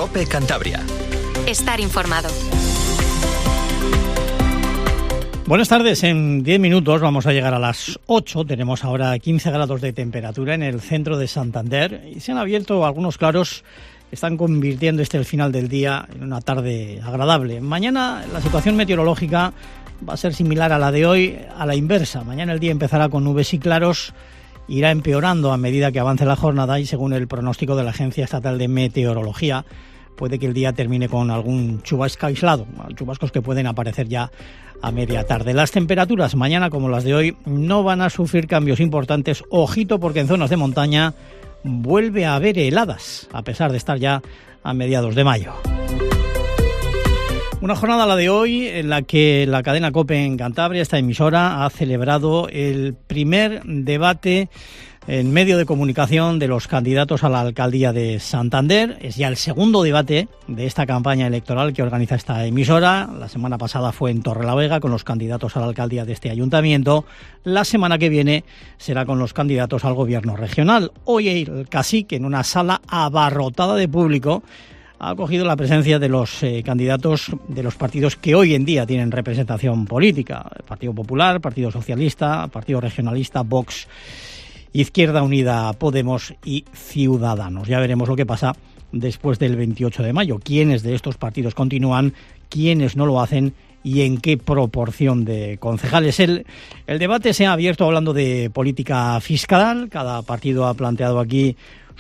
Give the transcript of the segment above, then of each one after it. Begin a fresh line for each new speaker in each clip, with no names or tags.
COPE Cantabria.
Estar informado.
Buenas tardes, en 10 minutos vamos a llegar a las 8, tenemos ahora 15 grados de temperatura en el centro de Santander y se han abierto algunos claros, están convirtiendo el final del día en una tarde agradable. Mañana la situación meteorológica va a ser similar a la de hoy, a la inversa. Mañana el día empezará con nubes y claros, irá empeorando a medida que avance la jornada y según el pronóstico de la Agencia Estatal de Meteorología, puede que el día termine con algún chubasco aislado, chubascos que pueden aparecer ya a media tarde. Las temperaturas mañana, como las de hoy, no van a sufrir cambios importantes. Ojito, porque en zonas de montaña vuelve a haber heladas, a pesar de estar ya a mediados de mayo. Una jornada, la de hoy, en la que la cadena COPE en Cantabria, esta emisora, ha celebrado el primer debate en medio de comunicación de los candidatos a la alcaldía de Santander. Es ya el segundo debate de esta campaña electoral que organiza esta emisora. La semana pasada fue en Torrelavega con los candidatos a la alcaldía de este ayuntamiento. La semana que viene será con los candidatos al gobierno regional. Hoy el cacique, en una sala abarrotada de público, ha acogido la presencia de los candidatos de los partidos que hoy en día tienen representación política. El Partido Popular, Partido Socialista, Partido Regionalista, Vox, Izquierda Unida, Podemos y Ciudadanos. Ya veremos lo que pasa después del 28 de mayo. Quiénes de estos partidos continúan, quiénes no lo hacen y en qué proporción de concejales. El debate se ha abierto hablando de política fiscal. Cada partido ha planteado aquí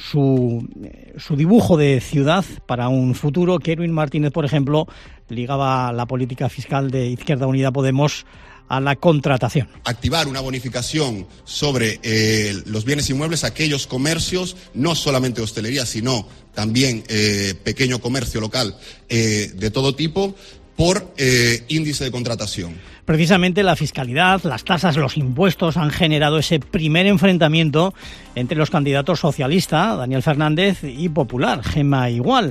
su dibujo de ciudad para un futuro. Kerwin Martínez, por ejemplo, ligaba la política fiscal de Izquierda Unida Podemos a la contratación.
Activar una bonificación sobre los bienes inmuebles a aquellos comercios, no solamente hostelería, sino también pequeño comercio local de todo tipo, por índice de contratación.
Precisamente la fiscalidad, las tasas, los impuestos han generado ese primer enfrentamiento entre los candidatos socialista, Daniel Fernández, y Popular, Gemma Igual.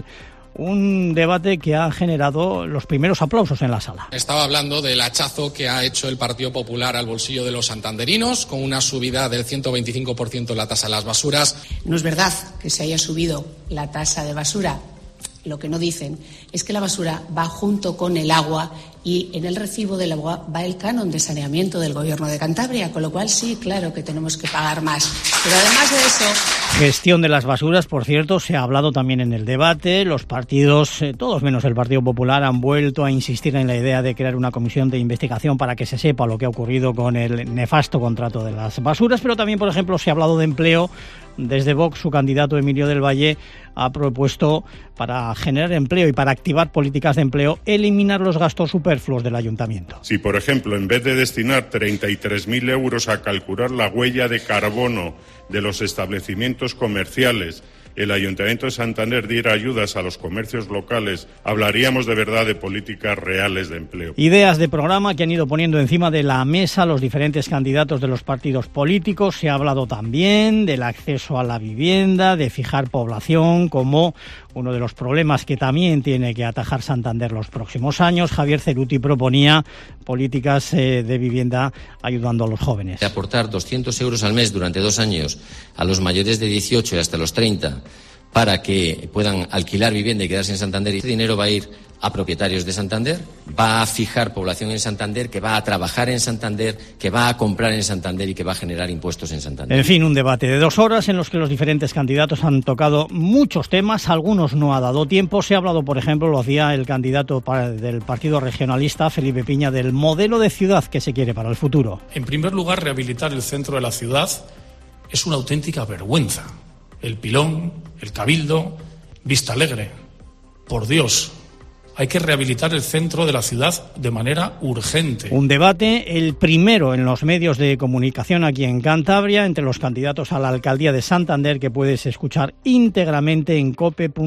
Un debate que ha generado los primeros aplausos en la sala.
Estaba hablando del hachazo que ha hecho el Partido Popular al bolsillo de los santanderinos, con una subida del 125% en la tasa de las basuras.
No es verdad que se haya subido la tasa de basura. Lo que no dicen es que la basura va junto con el agua y en el recibo del agua va el canon de saneamiento del Gobierno de Cantabria, con lo cual sí, claro que tenemos que pagar más. Pero además de eso...
Gestión de las basuras, por cierto, se ha hablado también en el debate. Los partidos, todos menos el Partido Popular, han vuelto a insistir en la idea de crear una comisión de investigación para que se sepa lo que ha ocurrido con el nefasto contrato de las basuras. Pero también, por ejemplo, se ha hablado de empleo. Desde Vox, su candidato Emilio del Valle ha propuesto, para generar empleo y para activar políticas de empleo, eliminar los gastos superfluos del ayuntamiento.
Si, por ejemplo, en vez de destinar 33.000 euros a calcular la huella de carbono de los establecimientos comerciales, el Ayuntamiento de Santander diera ayudas a los comercios locales, hablaríamos de verdad de políticas reales de empleo.
Ideas de programa que han ido poniendo encima de la mesa los diferentes candidatos de los partidos políticos. Se ha hablado también del acceso a la vivienda, de fijar población como uno de los problemas que también tiene que atajar Santander los próximos años. Javier Ceruti proponía políticas de vivienda ayudando a los jóvenes.
De aportar 200 euros al mes durante 2 años a los mayores de 18 y hasta los 30 para que puedan alquilar vivienda y quedarse en Santander. Y este dinero va a ir a propietarios de Santander, va a fijar población en Santander, que va a trabajar en Santander, que va a comprar en Santander y que va a generar impuestos en Santander.
En fin, un debate de 2 horas en los que los diferentes candidatos han tocado muchos temas, algunos no ha dado tiempo. Se ha hablado, por ejemplo, lo hacía el candidato del Partido Regionalista, Felipe Piña, del modelo de ciudad que se quiere para el futuro.
En primer lugar, rehabilitar el centro de la ciudad es una auténtica vergüenza. El Pilón, el Cabildo, Vista Alegre. Por Dios, hay que rehabilitar el centro de la ciudad de manera urgente.
Un debate, el primero en los medios de comunicación aquí en Cantabria, entre los candidatos a la alcaldía de Santander, que puedes escuchar íntegramente en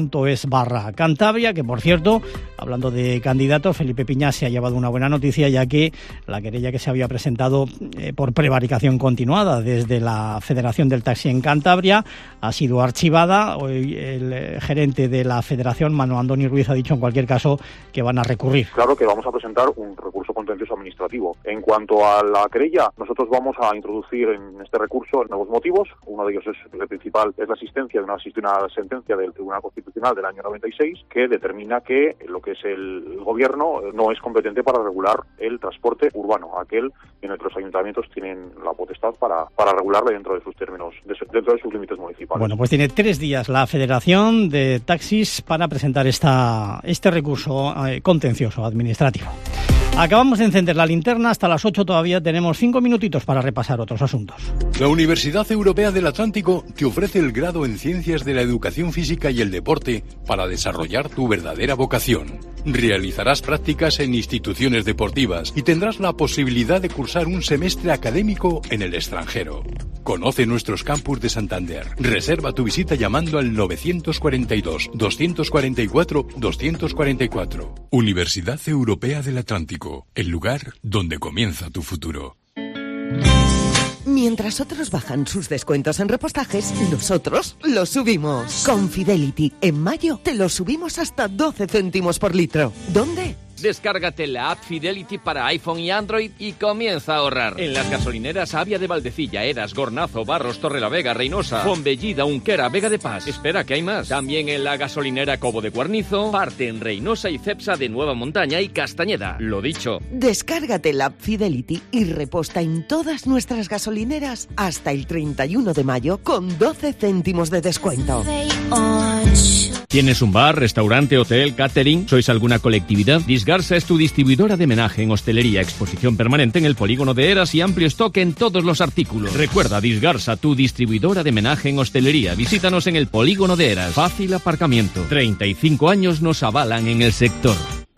cope.es/Cantabria, que por cierto, hablando de candidatos, Felipe Piña se ha llevado una buena noticia, ya que la querella que se había presentado por prevaricación continuada desde la Federación del Taxi en Cantabria ha sido archivada. Hoy el gerente de la Federación, Manu Andoni Ruiz, ha dicho en cualquier caso que van a recurrir.
Claro que vamos a presentar un recurso contencioso administrativo. En cuanto a la querella, nosotros vamos a introducir en este recurso nuevos motivos. Uno de ellos el principal es la existencia de una sentencia del Tribunal Constitucional del año 96 que determina que lo que es el gobierno no es competente para regular el transporte urbano, aquel en el que los ayuntamientos tienen la potestad para regularle dentro de sus términos, dentro de sus límites municipales.
Bueno, pues tiene 3 días la Federación de Taxis para presentar este recurso contencioso administrativo. Acabamos de encender la linterna, hasta las 8 todavía tenemos 5 minutitos para repasar otros asuntos.
La Universidad Europea del Atlántico te ofrece el grado en Ciencias de la Educación Física y el Deporte para desarrollar tu verdadera vocación. Realizarás prácticas en instituciones deportivas y tendrás la posibilidad de cursar un semestre académico en el extranjero. Conoce nuestros campus de Santander. Reserva tu visita llamando al 942-244-244. Universidad Europea del Atlántico, el lugar donde comienza tu futuro.
Mientras otros bajan sus descuentos en repostajes, nosotros los subimos. Con Fidelity, en mayo, te los subimos hasta 12 céntimos por litro. ¿Dónde?
Descárgate la app Fidelity para iPhone y Android y comienza a ahorrar. En las gasolineras Avia de Valdecilla, Eras, Gornazo, Barros, Torrelavega, Reynosa, Fonbellida, Unquera, Vega de Paz. Espera, que hay más. También en la gasolinera Cobo de Guarnizo, parte en Reynosa y Cepsa de Nueva Montaña y Castañeda. Lo dicho.
Descárgate la app Fidelity y reposta en todas nuestras gasolineras hasta el 31 de mayo con 12 céntimos de descuento.
¿Tienes un bar, restaurante, hotel, catering? ¿Sois alguna colectividad? Disgarsa es tu distribuidora de menaje en hostelería, exposición permanente en el polígono de Eras y amplio stock en todos los artículos. Recuerda, Disgarsa, tu distribuidora de menaje en hostelería. Visítanos en el polígono de Eras. Fácil aparcamiento. 35 años nos avalan en el sector.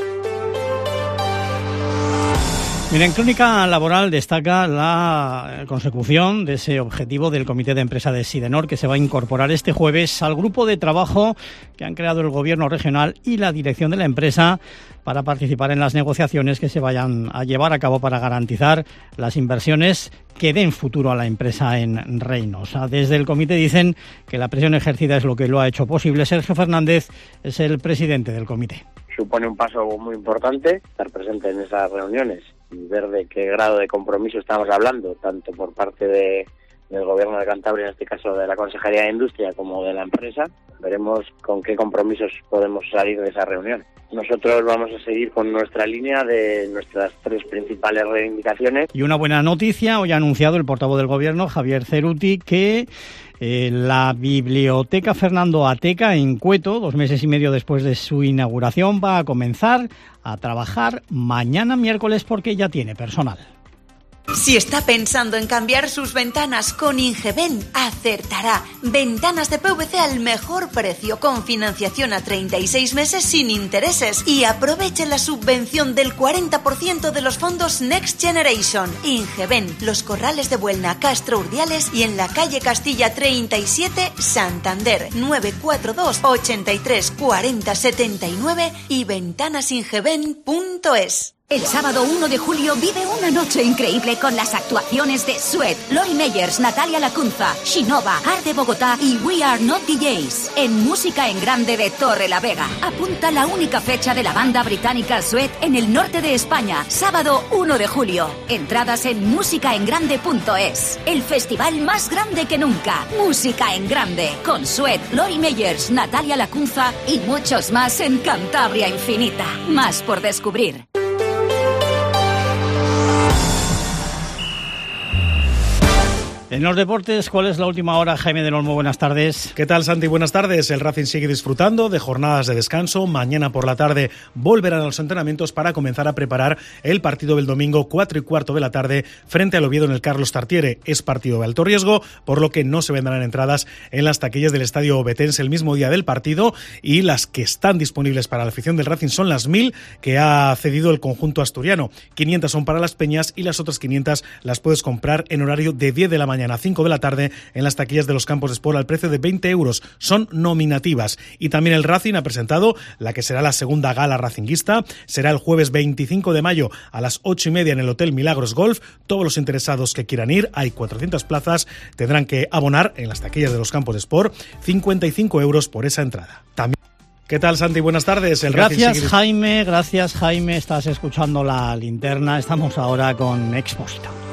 Mira, en Crónica Laboral destaca la consecución de ese objetivo del Comité de Empresa de Sidenor, que se va a incorporar este jueves al grupo de trabajo que han creado el Gobierno regional y la dirección de la empresa para participar en las negociaciones que se vayan a llevar a cabo para garantizar las inversiones que den futuro a la empresa en Reynosa. Desde el comité dicen que la presión ejercida es lo que lo ha hecho posible. Sergio Fernández es el presidente del comité.
Supone un paso muy importante estar presente en esas reuniones y ver de qué grado de compromiso estamos hablando, tanto por parte del Gobierno de Cantabria, en este caso de la Consejería de Industria, como de la empresa. Veremos con qué compromisos podemos salir de esa reunión. Nosotros vamos a seguir con nuestra línea de nuestras 3 principales reivindicaciones.
Y una buena noticia, hoy ha anunciado el portavoz del Gobierno, Javier Ceruti, que la Biblioteca Fernando Ateca en Cueto, 2 meses y medio después de su inauguración, va a comenzar a trabajar mañana miércoles porque ya tiene personal.
Si está pensando en cambiar sus ventanas con Ingeben, acertará. Ventanas de PVC al mejor precio, con financiación a 36 meses sin intereses. Y aproveche la subvención del 40% de los fondos Next Generation. Ingeben, Los Corrales de Buelna, Castro Urdiales y en la calle Castilla 37, Santander. 942 83 40 79 y ventanasingeben.es.
El sábado 1 de julio vive una noche increíble con las actuaciones de Sweat, Lori Meyers, Natalia Lacunza, Shinova, Art de Bogotá y We Are Not DJs en Música en Grande de Torrelavega. Apunta la única fecha de la banda británica Sweat en el norte de España, sábado 1 de julio. Entradas en musicaengrande.es. El festival más grande que nunca. Música en Grande, con Sweat, Lori Meyers, Natalia Lacunza y muchos más en Cantabria Infinita. Más por descubrir.
En los deportes, ¿cuál es la última hora? Jaime del Olmo, buenas tardes.
¿Qué tal, Santi? Buenas tardes. El Racing sigue disfrutando de jornadas de descanso. Mañana por la tarde volverán a los entrenamientos para comenzar a preparar el partido del domingo 4:15 de la tarde frente al Oviedo en el Carlos Tartiere. Es partido de alto riesgo, por lo que no se venderán entradas en las taquillas del Estadio Ovetense el mismo día del partido, y las que están disponibles para la afición del Racing son las 1000 que ha cedido el conjunto asturiano. 500 son para las Peñas y las otras 500 las puedes comprar en horario de 10 de la mañana a 5 de la tarde en las taquillas de los campos de Sport al precio de 20 euros. Son nominativas. Y también el Racing ha presentado la que será la segunda gala racinguista. Será el jueves 25 de mayo a las 8:30 en el Hotel Milagros Golf. Todos los interesados que quieran ir, hay 400 plazas, tendrán que abonar en las taquillas de los campos de Sport 55 euros por esa entrada. También ¿Qué tal, Santi? Buenas tardes.
Gracias, Jaime. Estás escuchando La Linterna. Estamos ahora con Expósito.